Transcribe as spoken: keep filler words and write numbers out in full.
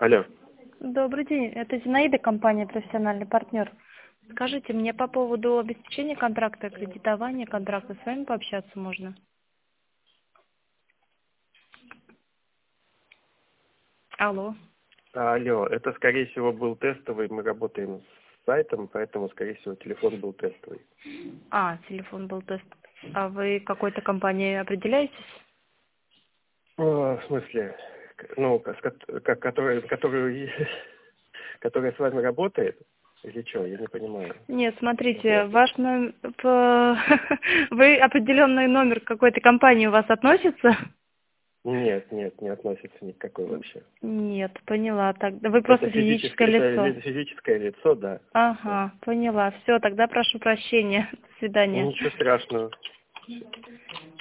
Алло. Добрый день, это Зинаида, компания «Профессиональный партнер». Скажите, мне по поводу обеспечения контракта, кредитования контракта, с вами пообщаться можно? Алло. Алло, это, скорее всего, был тестовый. Мы работаем с сайтом, поэтому, скорее всего, телефон был тестовый. А, телефон был тест. А вы какой-то компанией определяетесь? О, в смысле, к- ну, к- с кот- как, которая, которую, которая с вами работает? Или что? Я не понимаю. Нет, смотрите, Вопрос. ваш номер... Вы определенный номер какой-то компании у вас относится? Нет, нет, не относится никакой вообще. Нет, поняла. Тогда вы Это просто физическое, физическое это лицо. ли- физическое лицо, да. Всё. Ага, поняла. Все, тогда прошу прощения. До свидания. Ничего страшного.